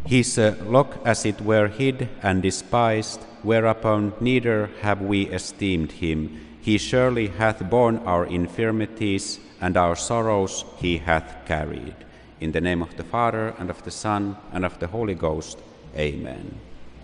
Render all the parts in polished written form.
He is a rock as it were hid and despised, whereupon neither have we esteemed him. He surely hath borne our infirmities, and our sorrows he hath carried. In the name of the Father, and of the Son, and of the Holy Ghost. Amen.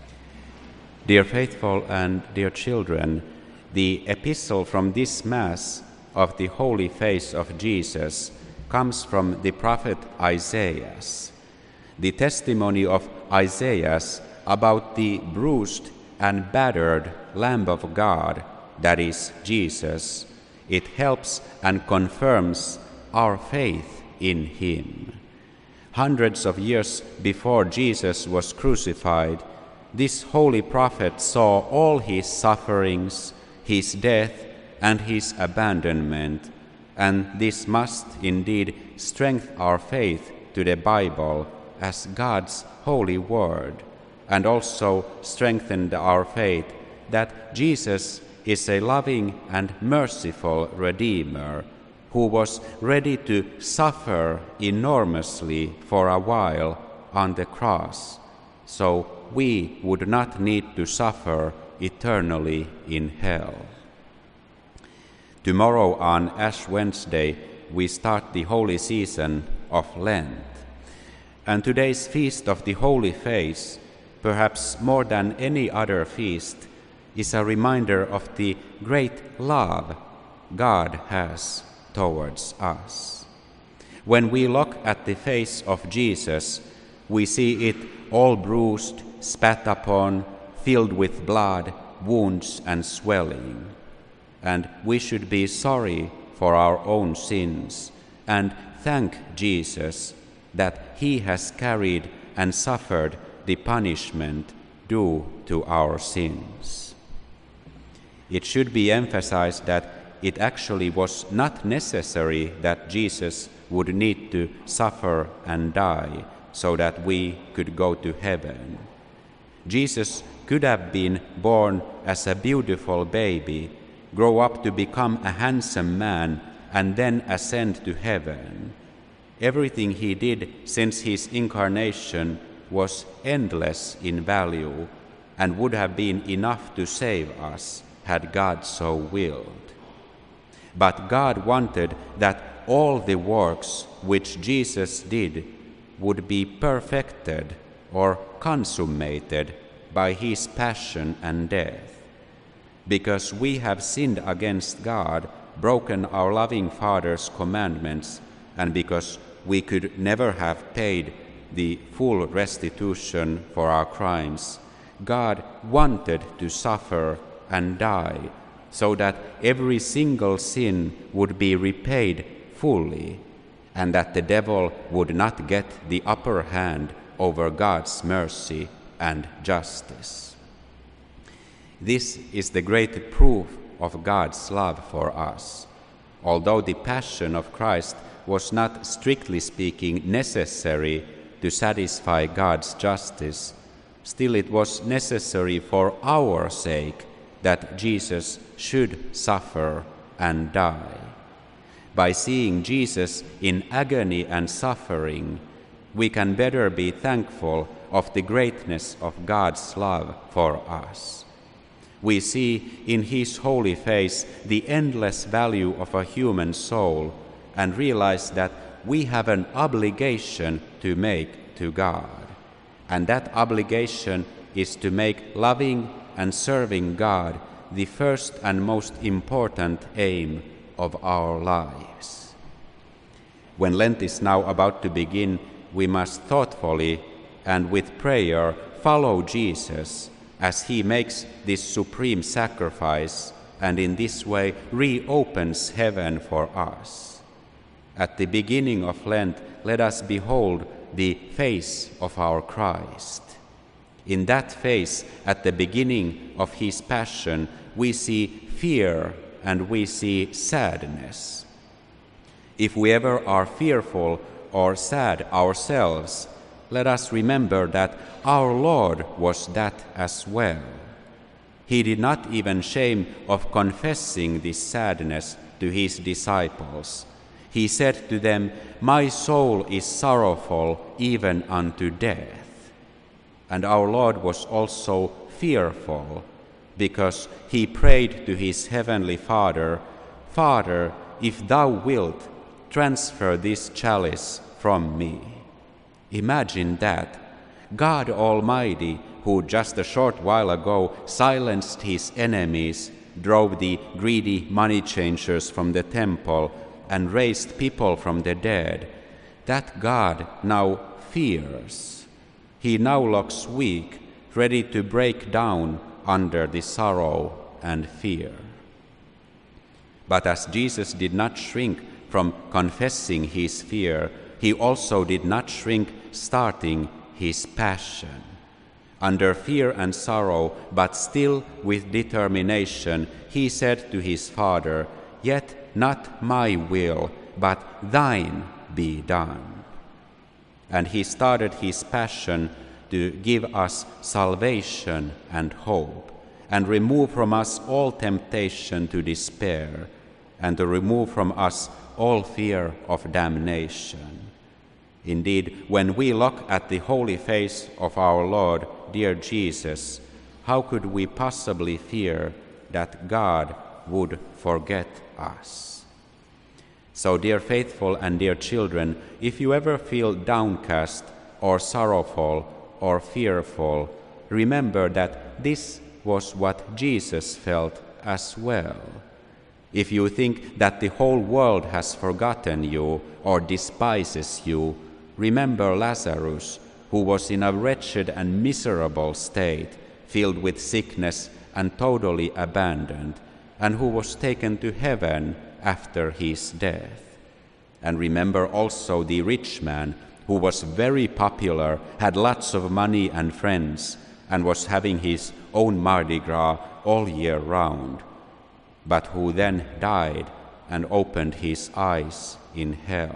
Dear faithful and dear children, the epistle from this Mass of the Holy Face of Jesus comes from the prophet Isaiah. The testimony of Isaiah about the bruised and battered Lamb of God, that is Jesus, it helps and confirms our faith in him. Hundreds of years before Jesus was crucified, this holy prophet saw all his sufferings, his death, and his abandonment, and this must indeed strengthen our faith to the Bible as God's holy word, and also strengthen our faith that Jesus is a loving and merciful Redeemer who was ready to suffer enormously for a while on the cross, so we would not need to suffer eternally in hell. Tomorrow on Ash Wednesday, we start the holy season of Lent. And today's feast of the Holy Face, perhaps more than any other feast, is a reminder of the great love God has towards us. When we look at the face of Jesus, we see it all bruised, spat upon, filled with blood, wounds, and swelling. And we should be sorry for our own sins and thank Jesus that he has carried and suffered the punishment due to our sins. It should be emphasized that it actually was not necessary that Jesus would need to suffer and die so that we could go to heaven. Jesus could have been born as a beautiful baby, grow up to become a handsome man, and then ascend to heaven. Everything he did since his incarnation was endless in value and would have been enough to save us had God so willed. But God wanted that all the works which Jesus did would be perfected or consummated by his passion and death. Because we have sinned against God, broken our loving Father's commandments, and because we could never have paid the full restitution for our crimes, God wanted to suffer and die so that every single sin would be repaid fully, and that the devil would not get the upper hand over God's mercy and justice. This is the great proof of God's love for us. Although the passion of Christ was not, strictly speaking, necessary to satisfy God's justice, still it was necessary for our sake that Jesus should suffer and die. By seeing Jesus in agony and suffering, we can better be thankful of the greatness of God's love for us. We see in his holy face the endless value of a human soul and realize that we have an obligation to make to God. And that obligation is to make loving and serving God the first and most important aim of our lives. When Lent is now about to begin, we must thoughtfully and with prayer follow Jesus as he makes this supreme sacrifice and in this way reopens heaven for us. At the beginning of Lent, let us behold the face of our Christ. In that face, at the beginning of his passion, we see fear and we see sadness. If we ever are fearful or sad ourselves, let us remember that our Lord was that as well. He did not even shame of confessing this sadness to his disciples. He said to them, "My soul is sorrowful even unto death." And our Lord was also fearful, because he prayed to his heavenly Father, "Father, if thou wilt, transfer this chalice from me." Imagine that. God Almighty, who just a short while ago silenced his enemies, drove the greedy money changers from the temple, and raised people from the dead, that God now fears. He now looks weak, ready to break down under the sorrow and fear. But as Jesus did not shrink from confessing his fear, he also did not shrink starting his passion. Under fear and sorrow, but still with determination, he said to his Father, "Yet not my will, but thine be done." And he started his passion to give us salvation and hope, and remove from us all temptation to despair, and to remove from us all fear of damnation. Indeed, when we look at the holy face of our Lord, dear Jesus, how could we possibly fear that God would forget us? So, dear faithful and dear children, if you ever feel downcast or sorrowful or fearful, remember that this was what Jesus felt as well. If you think that the whole world has forgotten you or despises you, remember Lazarus, who was in a wretched and miserable state, filled with sickness and totally abandoned, and who was taken to heaven after his death. And remember also the rich man, who was very popular, had lots of money and friends, and was having his own Mardi Gras all year round, but who then died and opened his eyes in hell.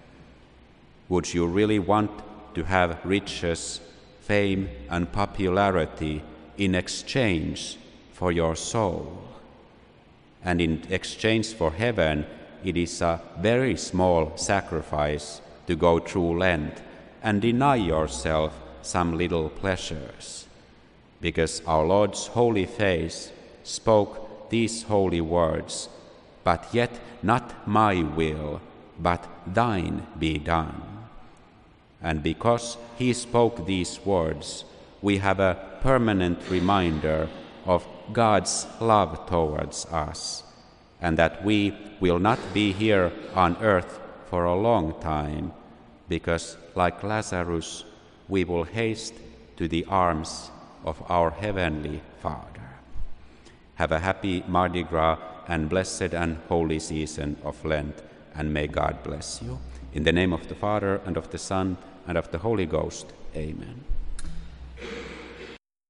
Would you really want to have riches, fame, and popularity in exchange for your soul? And in exchange for heaven, it is a very small sacrifice to go through Lent and deny yourself some little pleasures, because our Lord's holy face spoke these holy words, "But yet not my will, but thine be done." And because he spoke these words, we have a permanent reminder of God's love towards us, and that we will not be here on earth for a long time, because like Lazarus, we will haste to the arms of our heavenly Father. Have a happy Mardi Gras and blessed and holy season of Lent, and may God bless you. In the name of the Father, and of the Son, and of the Holy Ghost. Amen.